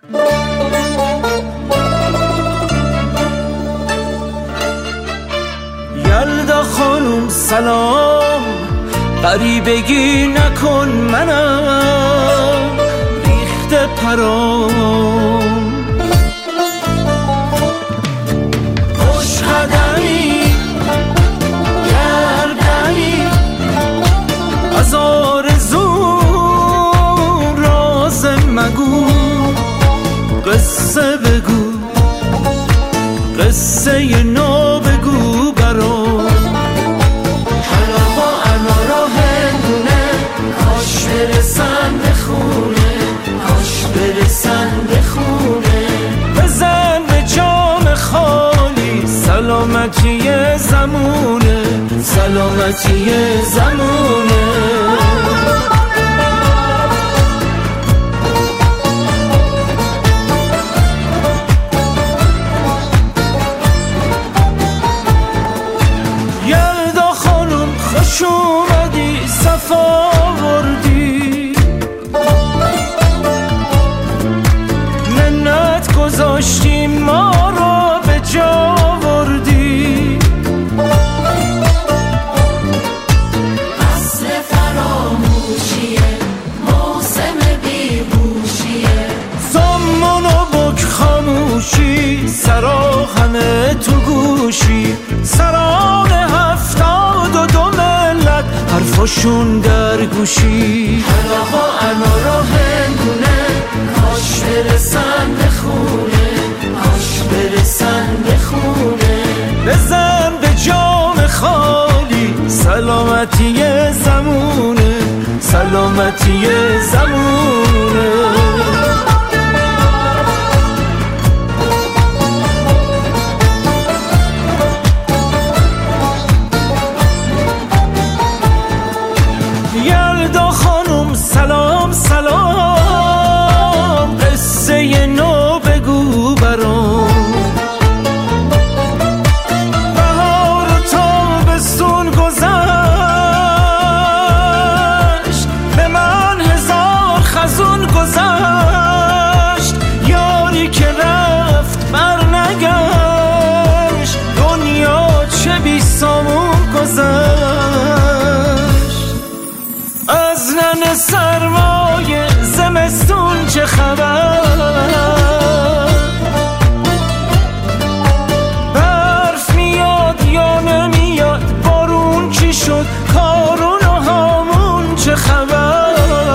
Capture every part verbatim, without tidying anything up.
یلدا خانم سلام، غریبگی نکن منم ریخته پرام، خوش قدمی گردنی از آرزو راز مگو، قصه بگو قصه نو بگو برام. حالا با انارا هندونه کاش برسن به خونه، کاش برسن به خونه، بزن به جام خالی سلامتی زمونه، سلامتی زمونه. خوش اومدی صفا وردی، منت گذاشتی ما رو به جا وردی، اصل فراموشیه موسم بیهوشیه، زمان و بک خاموشی سرا همه تو گوشی، سران هفتاد و دو ملت حرفاشون در گوشی. حالا با انارا هندونه کاش برسن به خونه، کاش برسن به خونه، بزن به جام خالی سلامتی زمونه، سلامتی زمونه. یلدا خانم سلام سلام، قصه نو بگو برام. بهار و تابستون گذشت، به من هزار خزون گذشت، یاری که رفت بر نگشت، دنیا چه بی سامون گذشت. از نن سرمای زمستون چه خبر، برف میاد یا نمیاد، بارون چی شد، کارون و هامون چه خبر.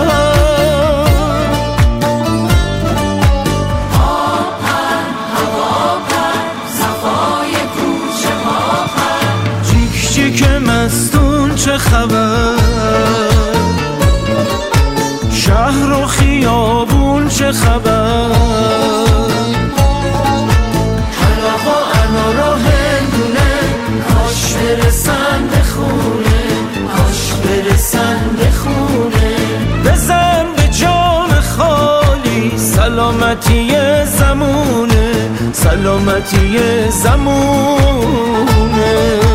آب پر هوا پر صفای کوچه ها پر، جیک جیک مستون چه خبر، شهر و خیابون چه خبر. حالا با انارا هندونه کاش برسن به خونه، کاش برسن به خونه، بزن به جام خالی سلامتی زمونه، سلامتی زمونه.